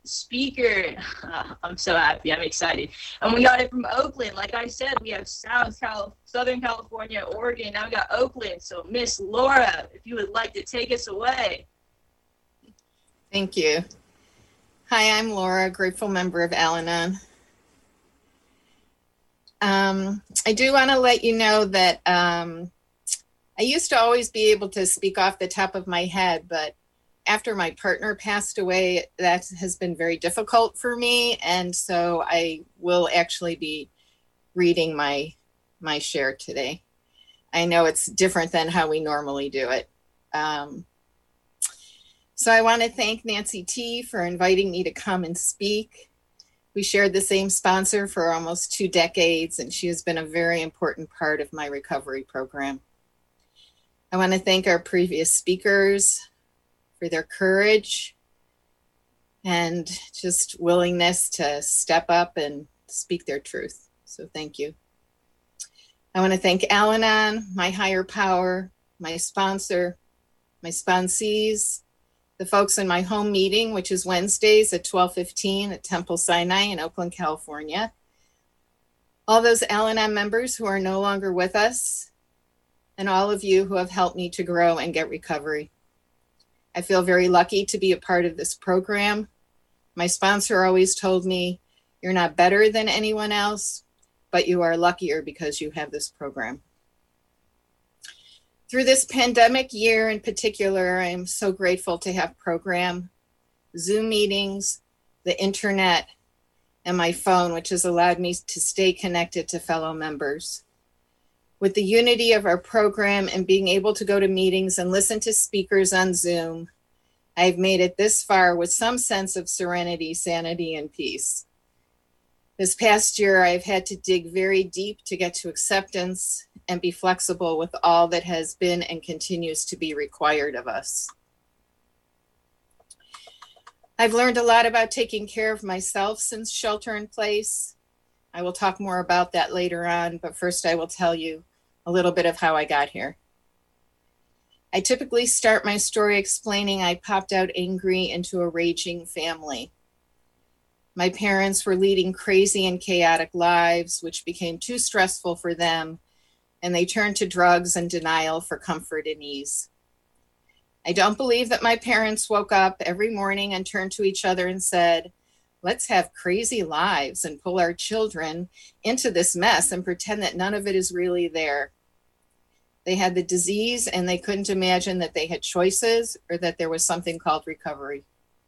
speaker. I'm so happy. I'm excited. And we got it from Oakland. Like I said, we have Southern California, Oregon. Now we got Oakland. So Miss Laura, if you would like to take us away. Thank you. Hi, I'm Laura, grateful member of Al-Anon. I do want to let you know that I used to always be able to speak off the top of my head, but after my partner passed away, that has been very difficult for me. And so I will actually be reading my share today. I know it's different than how we normally do it. So I want to thank Nancy T for inviting me to come and speak. We shared the same sponsor for almost 2 decades, and she has been a very important part of my recovery program. I want to thank our previous speakers for their courage and just willingness to step up and speak their truth. So thank you. I want to thank Al-Anon, my higher power, my sponsor, my sponsees, the folks in my home meeting, which is Wednesdays at 12:15 at Temple Sinai in Oakland, California. All those Al-Anon members who are no longer with us, and all of you who have helped me to grow and get recovery. I feel very lucky to be a part of this program. My sponsor always told me, you're not better than anyone else, but you are luckier because you have this program. Through this pandemic year in particular, I am so grateful to have program, Zoom meetings, the internet, and my phone, which has allowed me to stay connected to fellow members. With the unity of our program and being able to go to meetings and listen to speakers on Zoom, I've made it this far with some sense of serenity, sanity, and peace. This past year, I've had to dig very deep to get to acceptance and be flexible with all that has been and continues to be required of us. I've learned a lot about taking care of myself since shelter in place. I will talk more about that later on, but first I will tell you a little bit of how I got here. I typically start my story explaining I popped out angry into a raging family. My parents were leading crazy and chaotic lives, which became too stressful for them, and they turned to drugs and denial for comfort and ease. I don't believe that my parents woke up every morning and turned to each other and said, let's have crazy lives and pull our children into this mess and pretend that none of it is really there. They had the disease and they couldn't imagine that they had choices or that there was something called recovery.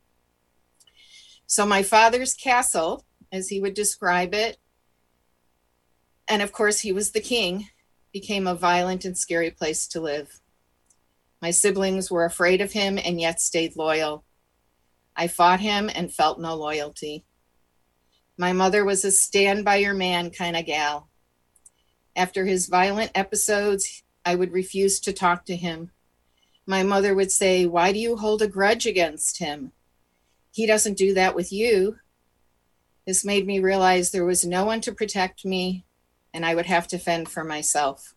So my father's castle, as he would describe it, and of course he was the king, became a violent and scary place to live. My siblings were afraid of him and yet stayed loyal. I fought him and felt no loyalty. My mother was a stand by your man kind of gal. After his violent episodes, I would refuse to talk to him. My mother would say, why do you hold a grudge against him? He doesn't do that with you. This made me realize there was no one to protect me and I would have to fend for myself.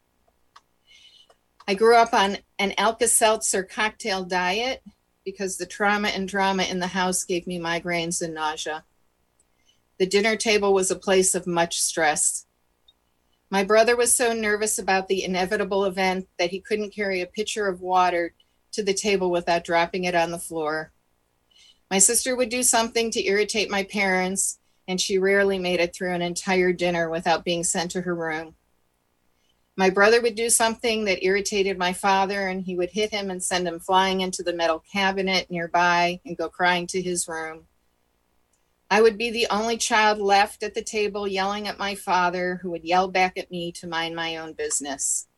I grew up on an Alka-Seltzer cocktail diet because the trauma and drama in the house gave me migraines and nausea. The dinner table was a place of much stress. My brother was so nervous about the inevitable event that he couldn't carry a pitcher of water to the table without dropping it on the floor. My sister would do something to irritate my parents, and she rarely made it through an entire dinner without being sent to her room. My brother would do something that irritated my father, and he would hit him and send him flying into the metal cabinet nearby and go crying to his room. I would be the only child left at the table yelling at my father, who would yell back at me to mind my own business.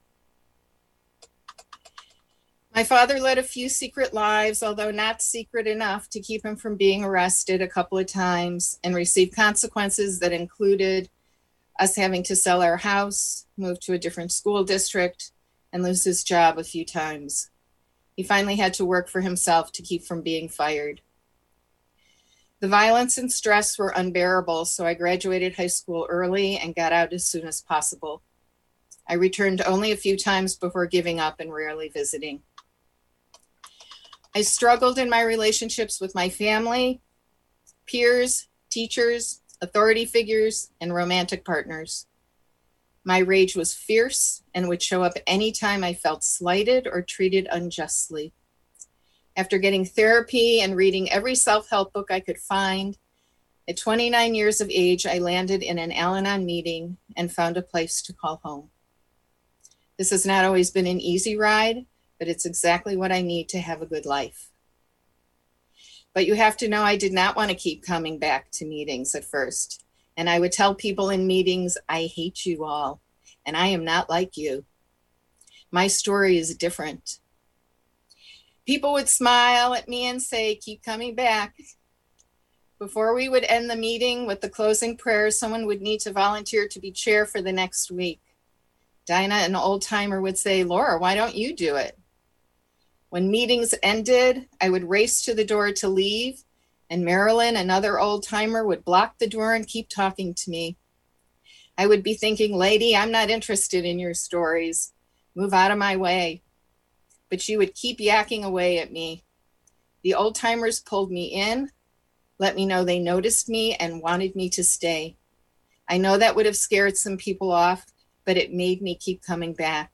My father led a few secret lives, although not secret enough to keep him from being arrested a couple of times and receive consequences that included us having to sell our house, move to a different school district, and lose his job a few times. He finally had to work for himself to keep from being fired. The violence and stress were unbearable, so I graduated high school early and got out as soon as possible. I returned only a few times before giving up and rarely visiting. I struggled in my relationships with my family, peers, teachers, authority figures, and romantic partners. My rage was fierce and would show up anytime I felt slighted or treated unjustly. After getting therapy and reading every self-help book I could find, at 29 years of age, I landed in an Al-Anon meeting and found a place to call home. This has not always been an easy ride, but it's exactly what I need to have a good life. But you have to know I did not want to keep coming back to meetings at first. And I would tell people in meetings, I hate you all, and I am not like you. My story is different. People would smile at me and say, keep coming back. Before we would end the meeting with the closing prayer, someone would need to volunteer to be chair for the next week. Dinah, an old timer, would say, Laura, why don't you do it? When meetings ended, I would race to the door to leave, and Marilyn, another old timer, would block the door and keep talking to me. I would be thinking, lady, I'm not interested in your stories. Move out of my way. But she would keep yakking away at me. The old timers pulled me in, let me know they noticed me and wanted me to stay. I know that would have scared some people off, but it made me keep coming back.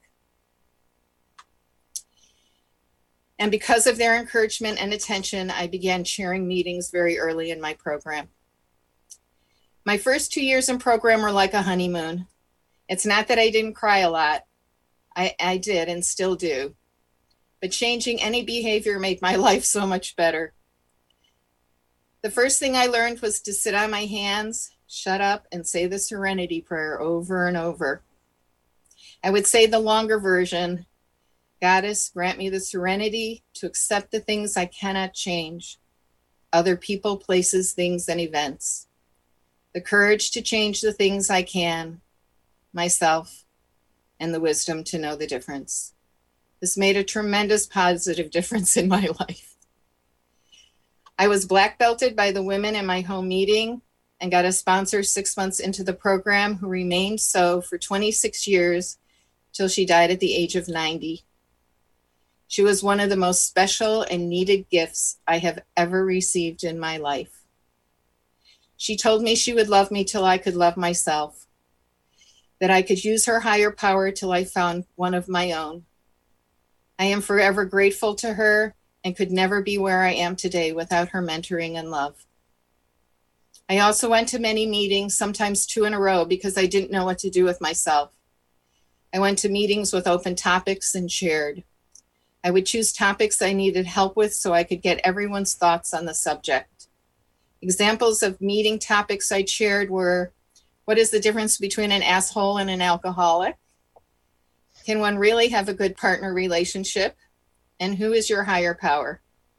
And because of their encouragement and attention, I began chairing meetings very early in my program. My first 2 years in program were like a honeymoon. It's not that I didn't cry a lot. I did and still do. But changing any behavior made my life so much better. The first thing I learned was to sit on my hands, shut up, and say the serenity prayer over and over. I would say the longer version, Goddess, grant me the serenity to accept the things I cannot change, other people, places, things, and events. The courage to change the things I can, myself, and the wisdom to know the difference. This made a tremendous positive difference in my life. I was black belted by the women in my home meeting and got a sponsor 6 months into the program who remained so for 26 years till she died at the age of 90. She was one of the most special and needed gifts I have ever received in my life. She told me she would love me till I could love myself, that I could use her higher power till I found one of my own. I am forever grateful to her and could never be where I am today without her mentoring and love. I also went to many meetings, sometimes 2 in a row, because I didn't know what to do with myself. I went to meetings with open topics and shared. I would choose topics I needed help with so I could get everyone's thoughts on the subject. Examples of meeting topics I shared were, what is the difference between an asshole and an alcoholic? Can one really have a good partner relationship? And who is your higher power?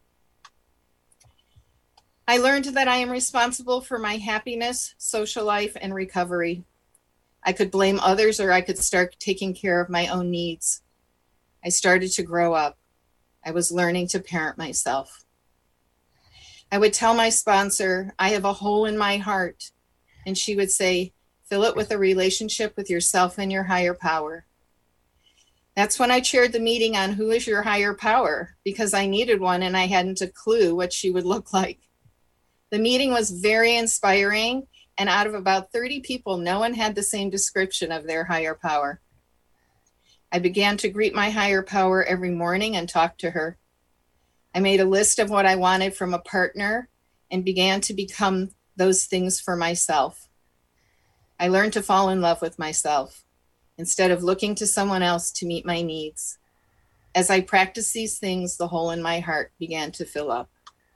I learned that I am responsible for my happiness, social life, and recovery. I could blame others or I could start taking care of my own needs. I started to grow up. I was learning to parent myself. I would tell my sponsor, I have a hole in my heart. And she would say, fill it with a relationship with yourself and your higher power. That's when I chaired the meeting on who is your higher power, because I needed one and I hadn't a clue what she would look like. The meeting was very inspiring, and out of about 30 people, no one had the same description of their higher power. I began to greet my higher power every morning and talk to her. I made a list of what I wanted from a partner and began to become those things for myself. I learned to fall in love with myself instead of looking to someone else to meet my needs. As I practiced these things, the hole in my heart began to fill up.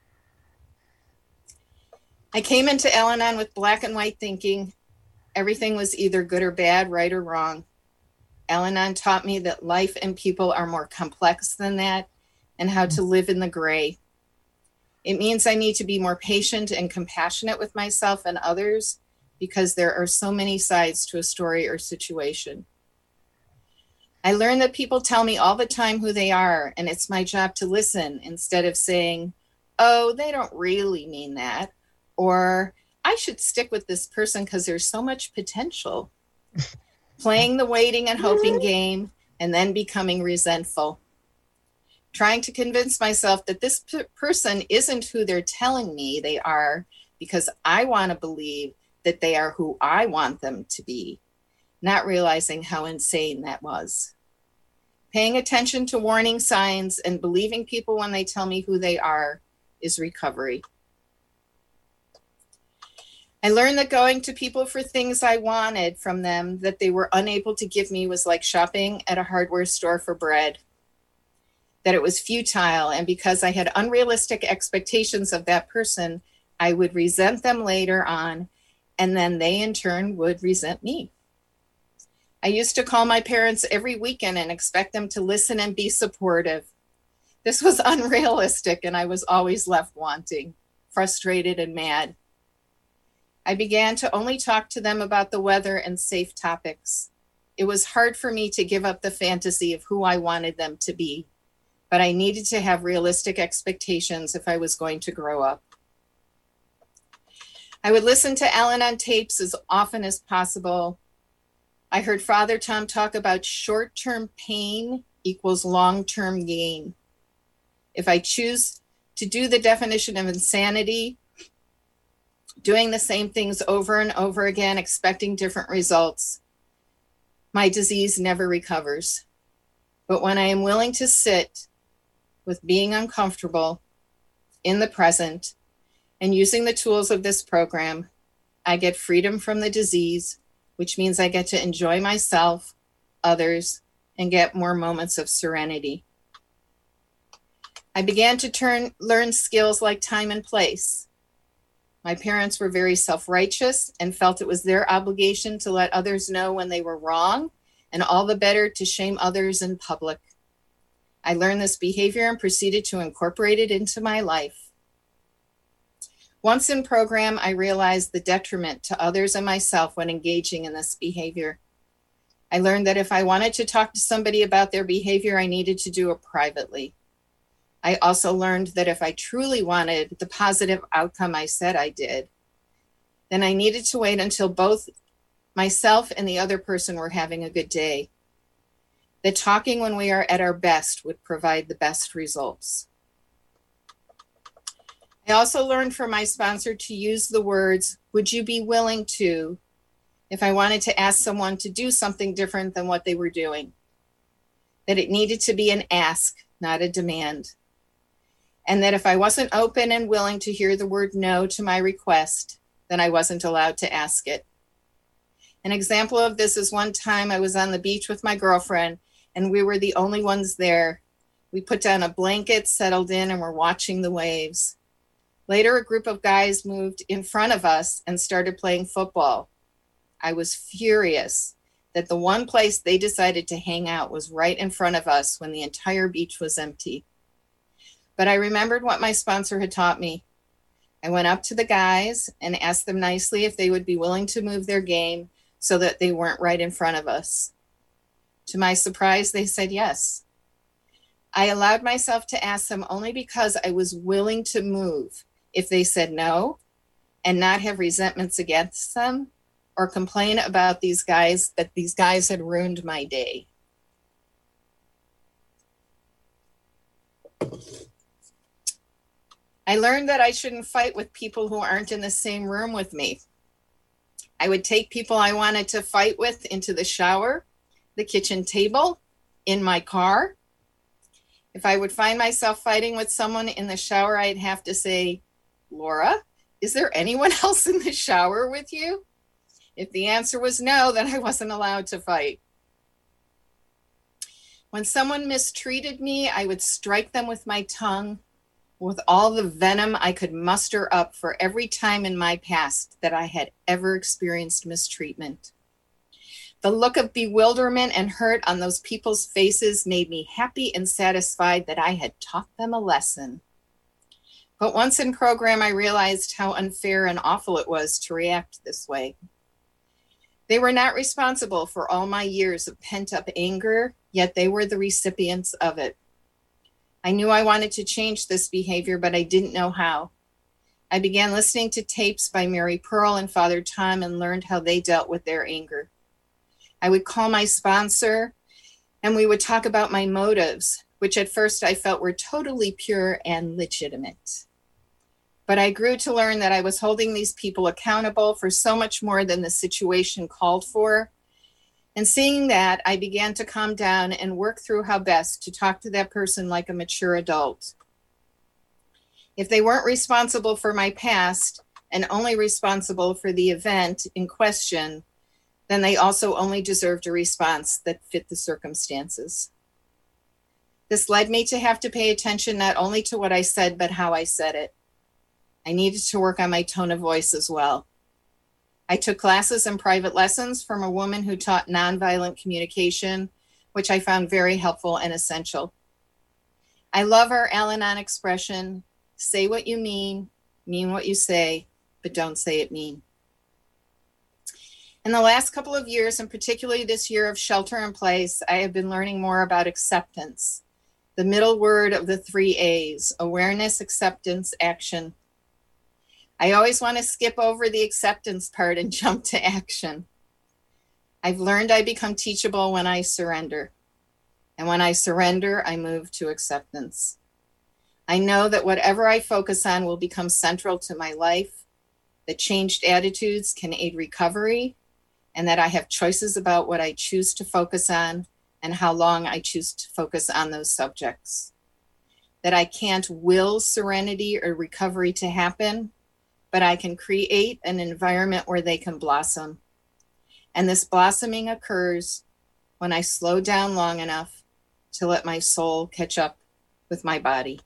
I came into Al-Anon with black and white thinking. Everything was either good or bad, right or wrong. Al-Anon taught me that life and people are more complex than that and how to live in the gray. It means I need to be more patient and compassionate with myself and others because there are so many sides to a story or situation. I learned that people tell me all the time who they are, and it's my job to listen instead of saying, oh, they don't really mean that, or I should stick with this person because there's so much potential. Playing the waiting and hoping game and then becoming resentful. Trying to convince myself that this person isn't who they're telling me they are, because I want to believe that they are who I want them to be, not realizing how insane that was. Paying attention to warning signs and believing people when they tell me who they are is recovery. I learned that going to people for things I wanted from them that they were unable to give me was like shopping at a hardware store for bread, that it was futile, and because I had unrealistic expectations of that person, I would resent them later on, and then they in turn would resent me. I used to call my parents every weekend and expect them to listen and be supportive. This was unrealistic, and I was always left wanting, frustrated, and mad. I began to only talk to them about the weather and safe topics. It was hard for me to give up the fantasy of who I wanted them to be, but I needed to have realistic expectations if I was going to grow up. I would listen to Al-Anon tapes as often as possible. I heard Father Tom talk about short-term pain equals long-term gain. If I choose to do the definition of insanity, doing the same things over and over again, expecting different results, my disease never recovers. But when I am willing to sit with being uncomfortable in the present and using the tools of this program, I get freedom from the disease, which means I get to enjoy myself, others, and get more moments of serenity. I began to learn skills like time and place. My parents were very self-righteous and felt it was their obligation to let others know when they were wrong, and all the better to shame others in public. I learned this behavior and proceeded to incorporate it into my life. Once in program, I realized the detriment to others and myself when engaging in this behavior. I learned that if I wanted to talk to somebody about their behavior, I needed to do it privately. I also learned that if I truly wanted the positive outcome I said I did, then I needed to wait until both myself and the other person were having a good day. That talking when we are at our best would provide the best results. I also learned from my sponsor to use the words, "Would you be willing to," if I wanted to ask someone to do something different than what they were doing. That it needed to be an ask, not a demand. And that if I wasn't open and willing to hear the word no to my request, then I wasn't allowed to ask it. An example of this is one time I was on the beach with my girlfriend and we were the only ones there. We put down a blanket, settled in, and were watching the waves. Later, a group of guys moved in front of us and started playing football. I was furious that the one place they decided to hang out was right in front of us when the entire beach was empty. But I remembered what my sponsor had taught me. I went up to the guys and asked them nicely if they would be willing to move their game so that they weren't right in front of us. To my surprise, they said yes. I allowed myself to ask them only because I was willing to move if they said no, and not have resentments against them or complain about these guys, that these guys had ruined my day. I learned that I shouldn't fight with people who aren't in the same room with me. I would take people I wanted to fight with into the shower, the kitchen table, in my car. If I would find myself fighting with someone in the shower, I'd have to say, "Laura, is there anyone else in the shower with you?" If the answer was no, then I wasn't allowed to fight. When someone mistreated me, I would strike them with my tongue with all the venom I could muster up for every time in my past that I had ever experienced mistreatment. The look of bewilderment and hurt on those people's faces made me happy and satisfied that I had taught them a lesson. But once in program, I realized how unfair and awful it was to react this way. They were not responsible for all my years of pent-up anger, yet they were the recipients of it. I knew I wanted to change this behavior, but I didn't know how. I began listening to tapes by Mary Pearl and Father Tom and learned how they dealt with their anger. I would call my sponsor and we would talk about my motives, which at first I felt were totally pure and legitimate. But I grew to learn that I was holding these people accountable for so much more than the situation called for. And seeing that, I began to calm down and work through how best to talk to that person like a mature adult. If they weren't responsible for my past and only responsible for the event in question, then they also only deserved a response that fit the circumstances. This led me to have to pay attention not only to what I said, but how I said it. I needed to work on my tone of voice as well. I took classes and private lessons from a woman who taught nonviolent communication, which I found very helpful and essential. I love our Al-Anon expression, say what you mean what you say, but don't say it mean. In the last couple of years, and particularly this year of shelter in place, I have been learning more about acceptance, the middle word of the 3 A's, awareness, acceptance, action. I always want to skip over the acceptance part and jump to action. I've learned I become teachable when I surrender. And when I surrender, I move to acceptance. I know that whatever I focus on will become central to my life, that changed attitudes can aid recovery, and that I have choices about what I choose to focus on and how long I choose to focus on those subjects. That I can't will serenity or recovery to happen, but I can create an environment where they can blossom. And this blossoming occurs when I slow down long enough to let my soul catch up with my body.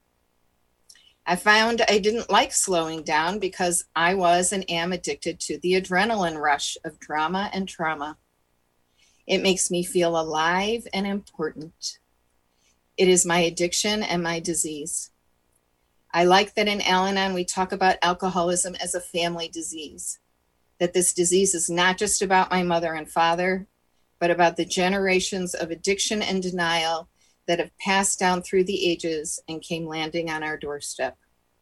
I found I didn't like slowing down because I was and am addicted to the adrenaline rush of drama and trauma. It makes me feel alive and important. It is my addiction and my disease. I like that in Al-Anon we talk about alcoholism as a family disease, that this disease is not just about my mother and father, but about the generations of addiction and denial that have passed down through the ages and came landing on our doorstep.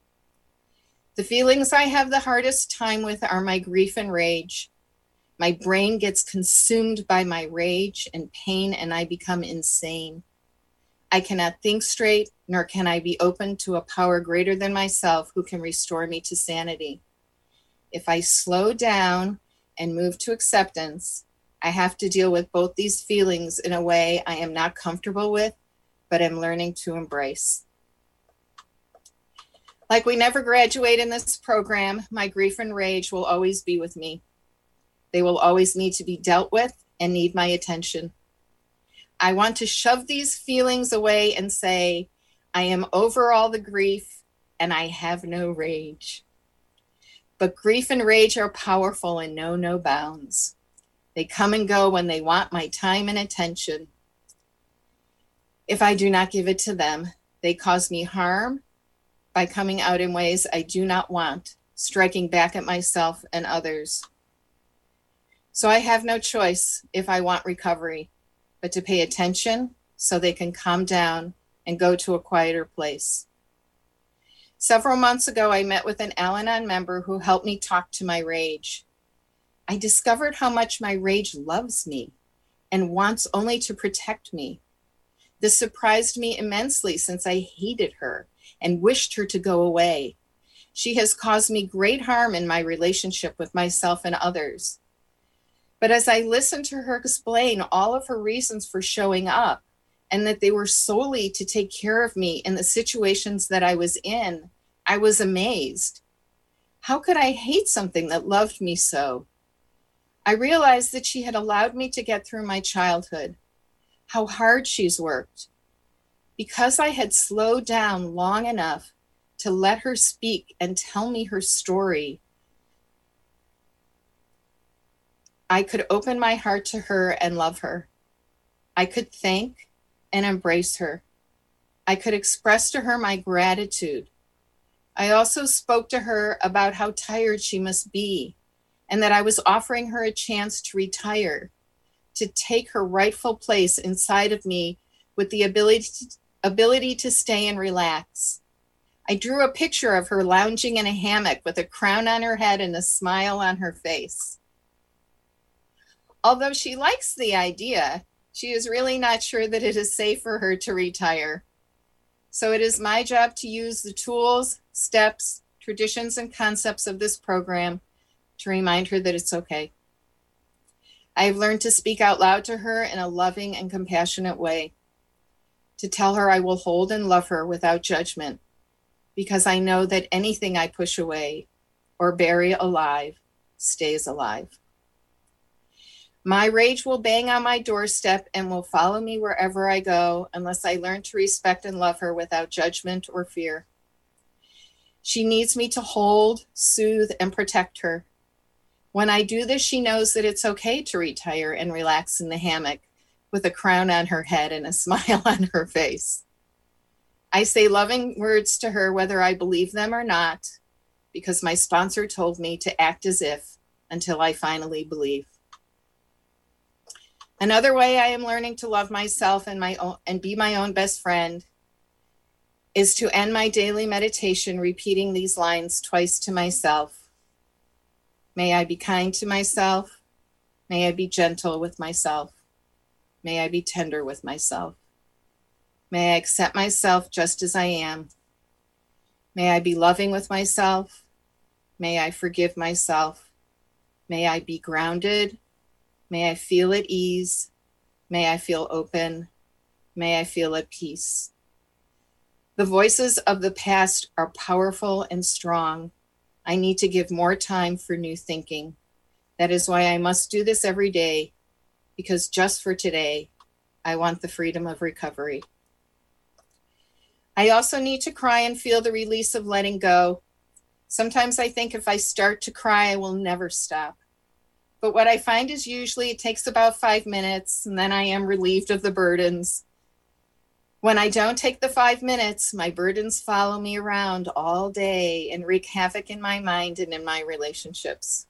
The feelings I have the hardest time with are my grief and rage. My brain gets consumed by my rage and pain, and I become insane. I cannot think straight, nor can I be open to a power greater than myself who can restore me to sanity. If I slow down and move to acceptance, I have to deal with both these feelings in a way I am not comfortable with, but am learning to embrace. Like we never graduate in this program, my grief and rage will always be with me. They will always need to be dealt with and need my attention. I want to shove these feelings away and say, I am over all the grief and I have no rage. But grief and rage are powerful and know no bounds. They come and go when they want my time and attention. If I do not give it to them, they cause me harm by coming out in ways I do not want, striking back at myself and others. So I have no choice if I want recovery, but to pay attention so they can calm down and go to a quieter place. Several months ago, I met with an Al-Anon member who helped me talk to my rage. I discovered how much my rage loves me and wants only to protect me. This surprised me immensely since I hated her and wished her to go away. She has caused me great harm in my relationship with myself and others. But as I listened to her explain all of her reasons for showing up, and that they were solely to take care of me in the situations that I was in, I was amazed. How could I hate something that loved me so? I realized that she had allowed me to get through my childhood, how hard she's worked. Because I had slowed down long enough to let her speak and tell me her story, I could open my heart to her and love her. I could thank and embrace her. I could express to her my gratitude. I also spoke to her about how tired she must be and that I was offering her a chance to retire, to take her rightful place inside of me with the ability to stay and relax. I drew a picture of her lounging in a hammock with a crown on her head and a smile on her face. Although she likes the idea, she is really not sure that it is safe for her to retire. So it is my job to use the tools, steps, traditions, and concepts of this program to remind her that it's okay. I have learned to speak out loud to her in a loving and compassionate way, to tell her I will hold and love her without judgment, because I know that anything I push away or bury alive stays alive. My rage will bang on my doorstep and will follow me wherever I go unless I learn to respect and love her without judgment or fear. She needs me to hold, soothe, and protect her. When I do this, she knows that it's okay to retire and relax in the hammock with a crown on her head and a smile on her face. I say loving words to her whether I believe them or not, because my sponsor told me to act as if until I finally believe. Another way I am learning to love myself and be my own best friend is to end my daily meditation repeating these lines twice to myself. May I be kind to myself. May I be gentle with myself. May I be tender with myself. May I accept myself just as I am. May I be loving with myself. May I forgive myself. May I be grounded. May I feel at ease. May I feel open. May I feel at peace. The voices of the past are powerful and strong. I need to give more time for new thinking. That is why I must do this every day, because just for today, I want the freedom of recovery. I also need to cry and feel the release of letting go. Sometimes I think if I start to cry, I will never stop. But what I find is usually it takes about 5 minutes, and then I am relieved of the burdens. When I don't take the 5 minutes, my burdens follow me around all day and wreak havoc in my mind and in my relationships.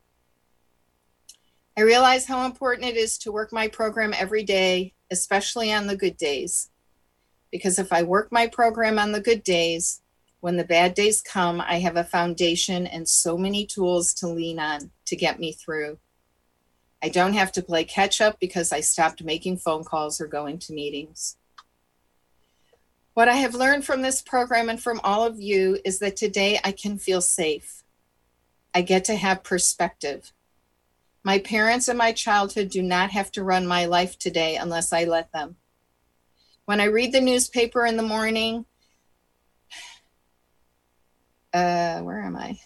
I realize how important it is to work my program every day, especially on the good days. Because if I work my program on the good days, when the bad days come, I have a foundation and so many tools to lean on to get me through. I don't have to play catch up because I stopped making phone calls or going to meetings. What I have learned from this program and from all of you is that today I can feel safe. I get to have perspective. My parents and my childhood do not have to run my life today unless I let them. When I read the newspaper in the morning, where am I?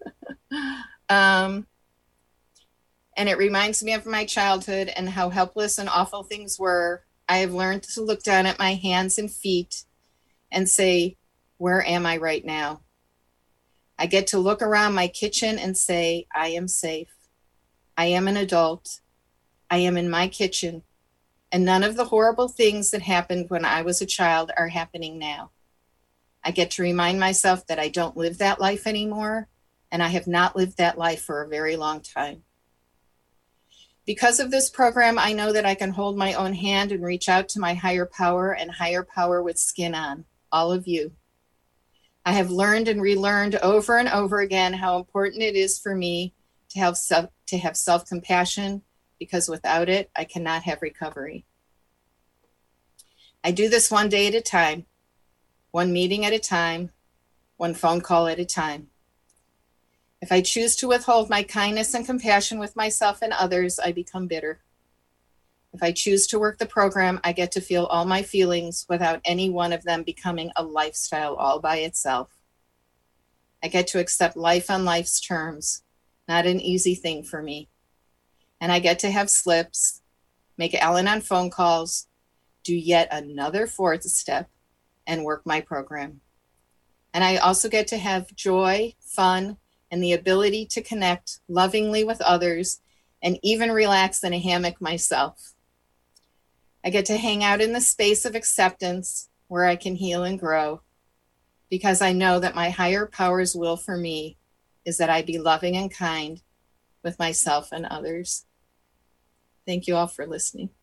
And it reminds me of my childhood and how helpless and awful things were. I have learned to look down at my hands and feet and say, where am I right now? I get to look around my kitchen and say, I am safe. I am an adult. I am in my kitchen. And none of the horrible things that happened when I was a child are happening now. I get to remind myself that I don't live that life anymore, and I have not lived that life for a very long time. Because of this program, I know that I can hold my own hand and reach out to my higher power and higher power with skin on, all of you. I have learned and relearned over and over again how important it is for me to have self-compassion, because without it, I cannot have recovery. I do this one day at a time, one meeting at a time, one phone call at a time. If I choose to withhold my kindness and compassion with myself and others, I become bitter. If I choose to work the program, I get to feel all my feelings without any one of them becoming a lifestyle all by itself. I get to accept life on life's terms, not an easy thing for me. And I get to have slips, make Al-Anon phone calls, do yet another 4th step, and work my program. And I also get to have joy, fun, and the ability to connect lovingly with others and even relax in a hammock myself. I get to hang out in the space of acceptance where I can heal and grow, because I know that my higher power's will for me is that I be loving and kind with myself and others. Thank you all for listening.